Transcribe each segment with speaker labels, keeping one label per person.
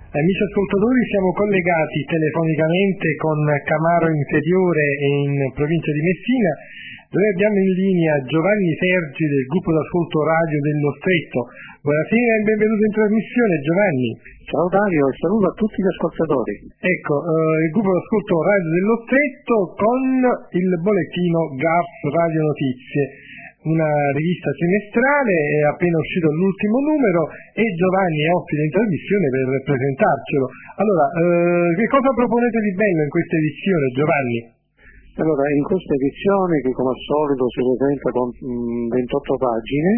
Speaker 1: Amici ascoltatori, siamo collegati telefonicamente con Camaro Inferiore in provincia di Messina, dove abbiamo in linea Giovanni Sergi del gruppo d'ascolto radio dello Stretto. Buonasera e benvenuto in trasmissione, Giovanni.
Speaker 2: Ciao Dario e saluto a tutti gli ascoltatori.
Speaker 1: Ecco, il gruppo d'ascolto radio dello Stretto con il bollettino GAF Radio Notizie, una rivista trimestrale, è appena uscito l'ultimo numero e Giovanni è ospite in trasmissione per presentarcelo. Allora, che cosa proponete di bello in questa edizione, Giovanni?
Speaker 2: Allora, in questa edizione, che come al solito si presenta con 28 pagine,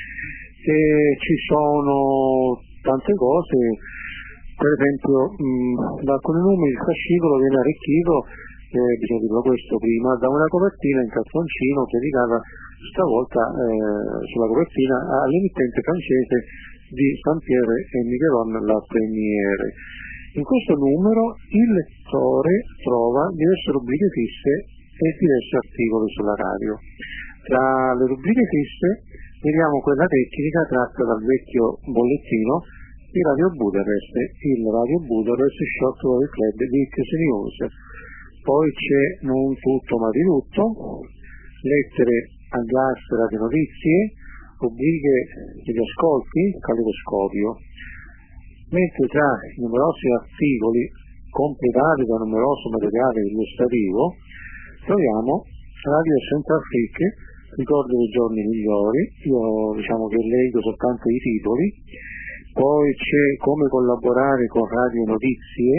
Speaker 2: ci sono tante cose. Per esempio, da alcuni numeri il fascicolo viene arricchito, bisogna dirlo questo prima, da una copertina in cartoncino dedicata stavolta sulla copertina all'emittente francese di Saint-Pierre et Miquelon La Première. In questo numero il lettore trova diverse rubriche fisse e diversi articoli sulla radio. Tra le rubriche fisse vediamo quella tecnica tratta dal vecchio bollettino di Radio Budapest, il Radio Budapest Shortwave Club di X News. Poi c'è Non tutto ma di tutto, lettere a gas Radio Notizie, rubriche degli ascolti, caleidoscopio. Mentre tra i numerosi articoli completati da numeroso materiale illustrativo troviamo Radio Centrafrique, ricordo dei giorni migliori, io diciamo che leggo soltanto i titoli. Poi c'è Come collaborare con Radio Notizie,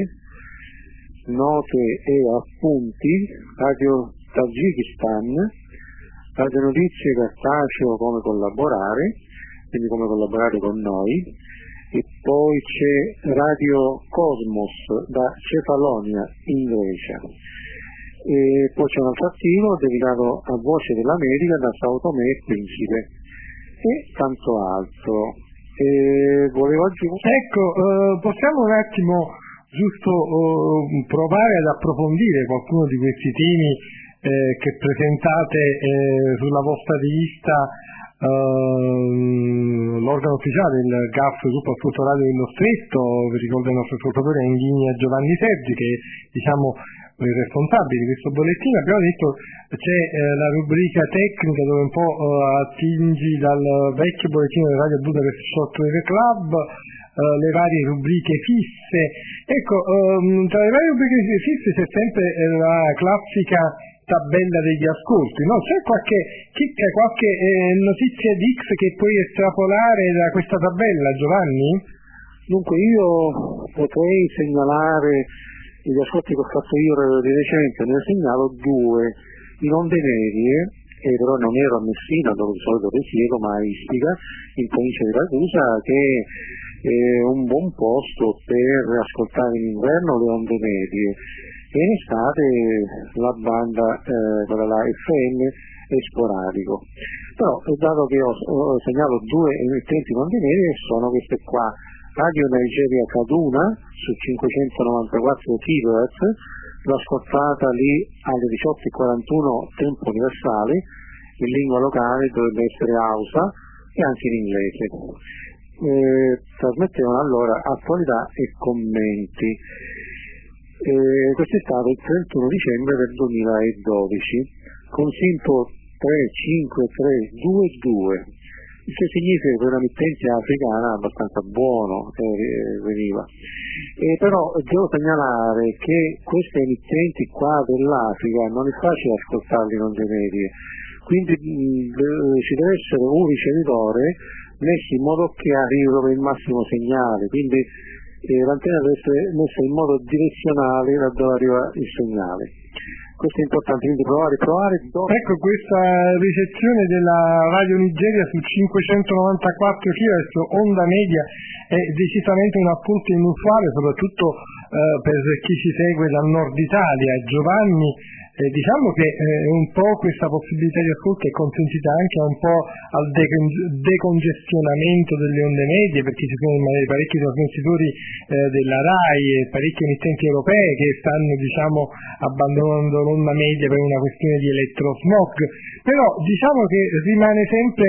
Speaker 2: Note e appunti, Radio Tagikistan, Radio Notizie Cartaceo, Come collaborare, quindi come collaborare con noi. E poi c'è Radio Cosmos da Cefalonia in Grecia. E poi c'è un altro articolo dedicato a Voce dell'America da Sao Tomé e Principe e tanto altro. Volevo aggiungere.
Speaker 1: Ecco, possiamo un attimo giusto provare ad approfondire qualcuno di questi temi che presentate sulla vostra rivista, l'organo ufficiale del GAF, Gruppo Ascolto Radio dello Stretto. Vi ricordo il nostro ascoltatore in linea Giovanni Sergi, che diciamo il responsabile di questo bollettino. Abbiamo detto c'è la rubrica tecnica dove un po' attingi dal vecchio bollettino del Radio Budapest Shortwave Club, le varie rubriche fisse. Ecco, tra le varie rubriche fisse c'è sempre la classica tabella degli ascolti, no? C'è qualche chicca, qualche notizia di X che puoi estrapolare da questa tabella, Giovanni?
Speaker 2: Dunque io potrei segnalare gli ascolti che ho fatto io di recente, ne segnalo due in onde medie, però non ero a Messina dove di solito risiedo, ma a Ispica, in provincia di Ragusa, che è un buon posto per ascoltare in inverno le onde medie, e in estate la banda quella là FM è sporadico. Però dato che ho segnalo due emittenti in onde medie, sono queste qua: Radio Nigeria Kaduna su 594 kHz, l'ho ascoltata lì alle 18:41 tempo universale, in lingua locale dovrebbe essere Hausa e anche in inglese. Trasmettevano allora attualità e commenti. Questo è stato il 31 dicembre del 2012 con SINTO 35322, il che significa che una emittente africana abbastanza buono veniva. Però devo segnalare che queste emittenti qua dell'Africa non è facile ascoltarli in onde medie, quindi ci deve essere un ricevitore messo in modo che arrivi proprio il massimo segnale, quindi l'antenna deve essere messa in modo direzionale da dove arriva il segnale. Questo è importante, quindi provare.
Speaker 1: Ecco, questa ricezione della Radio Nigeria su 594 kHz onda media è decisamente un appunto inusuale, soprattutto per chi ci segue dal nord Italia. Giovanni, diciamo che un po' questa possibilità di ascolto è consentita anche un po' al decongestionamento delle onde medie, perché ci sono parecchi trasmettitori della RAI e parecchie emittenti europee che stanno, diciamo, abbandonando l'onda media per una questione di elettrosmog. Però diciamo che rimane sempre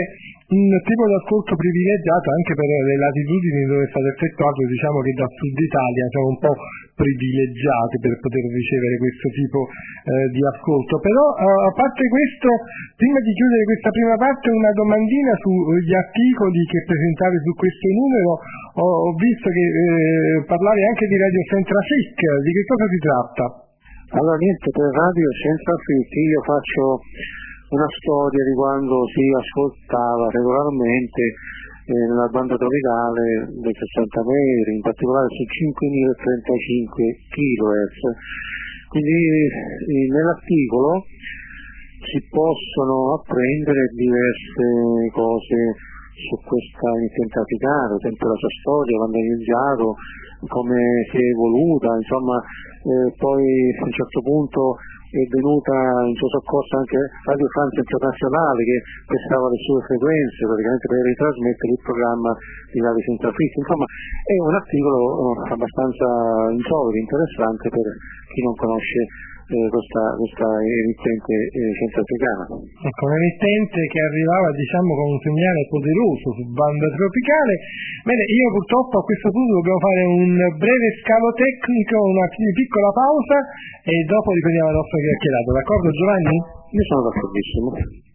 Speaker 1: un tipo di ascolto privilegiato anche per le latitudini dove è stato effettuato, diciamo che da Sud Italia siamo un po' privilegiati per poter ricevere questo tipo di ascolto. Però a parte questo, prima di chiudere questa prima parte, una domandina sugli articoli che presentavi su questo numero. Ho visto che parlavi anche di Radio Centrafric, di che cosa si tratta?
Speaker 2: Allora niente, per Radio Centrafric io faccio una storia di quando si ascoltava regolarmente nella banda tropicale dei 60 metri, in particolare su 5035 kHz. Quindi nell'articolo si possono apprendere diverse cose su questa iniziativa africana, ad esempio la sua storia, quando è iniziato, come si è evoluta, insomma, poi a un certo punto è venuta in suo soccorso anche Radio France Internazionale, che prestava le sue frequenze praticamente per ritrasmettere il programma di Radio Centrafric. Insomma, è un articolo abbastanza insolido, interessante per chi non conosce questa emittente centrafricana.
Speaker 1: Ecco, un'emittente che arrivava, diciamo, con un segnale poderoso su banda tropicale. Bene, io purtroppo a questo punto dobbiamo fare un breve scalo tecnico, una piccola pausa e dopo riprendiamo la nostra chiacchierata, d'accordo Giovanni?
Speaker 2: Io sono d'accordissimo.